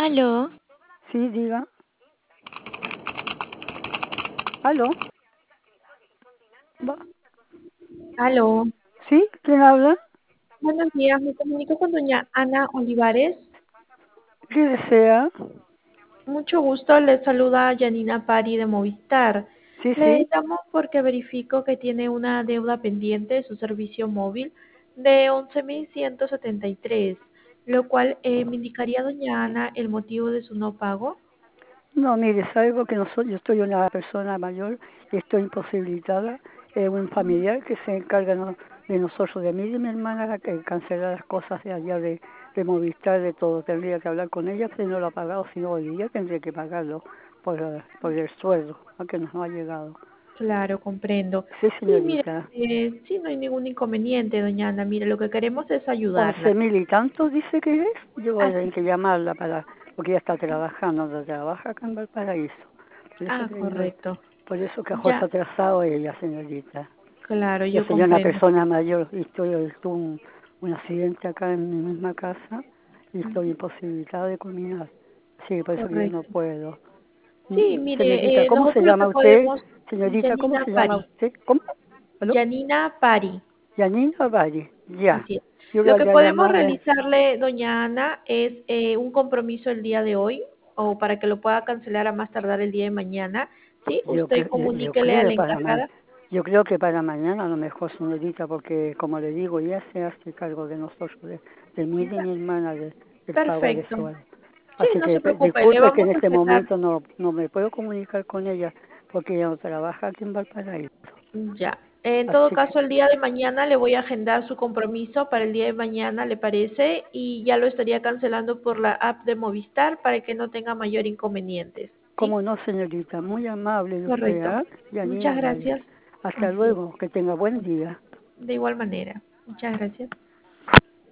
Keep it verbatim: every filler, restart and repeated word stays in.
Aló. Sí, diga. ¿Aló? Va- Aló, ¿Sí? ¿Quién habla? buenos días, me comunico con doña Ana Olivares. ¿Qué desea? Mucho gusto, le saluda Yanina Pari de Movistar. Sí, Le sí. llamo porque verifico que tiene una deuda pendiente de su servicio móvil de once mil ciento setenta y tres, lo cual eh, me indicaría doña Ana el motivo de su no pago. No, mire, es algo que no soy, yo soy una persona mayor y estoy imposibilitada. Es un familiar que se encarga no- de nosotros, de mí y de mi hermana, que cancelar las cosas de allá de, de Movistar, de todo. Tendría que hablar con ella, pero no lo ha pagado, si no hoy día tendría que pagarlo por, eh, por el sueldo, aunque nos no ha llegado. Claro, comprendo. Sí, Sí, mire, señorita. eh, sí, no hay ningún inconveniente, doña Ana. Mire, lo que queremos es Once ayudarla. mil y tanto dice que es. Yo voy a Así. tener que llamarla para, porque ella está trabajando, no trabaja acá en Valparaíso. Por eso Ah, tengo, correcto. por eso que Ya, ha atrasado ella, señorita. claro, Yo yo soy una comprendo. persona mayor y estoy, tuve un, un accidente acá en mi misma casa y estoy Ujú. imposibilitada de culminar. Sí, por eso que yo no Correcto. puedo. Sí, Mm, Señorita, mire, eh, ¿cómo se nosotros lo que llama usted? podemos, Señorita, ¿cómo Yanina se llama Pari, usted? ¿Cómo? ¿Aló? Yanina Pari, Yanina Valle. Ya. así es. Yo Lo voy que a podemos llamarle. realizarle, doña Ana, es eh, un compromiso el día de hoy o para que lo pueda cancelar a más tardar el día de mañana. Sí, Yo, usted cre- yo, yo comuníquele a creo la para ma- encargada. yo creo que para mañana a lo mejor, señorita, porque como le digo, ya se hace cargo de nosotros, de, de mí y de mi hermana, de- del pago de Perfecto. sueldo. Sí, Así no que se pe- preocupe, le disculpe que vamos en a este agendar. momento no, no me puedo comunicar con ella, porque ella no trabaja aquí en Valparaíso. Ya. En todo Así que, caso, el día de mañana le voy a agendar su compromiso para el día de mañana, ¿le parece? Y ya lo estaría cancelando por la app de Movistar para que no tenga mayor inconvenientes, ¿sí? como no, señorita, muy amable de usted, Correcto. ¿ah? Muchas Yanina Valle. gracias. Hasta Así es. luego, que tenga buen día. De igual manera. Muchas gracias.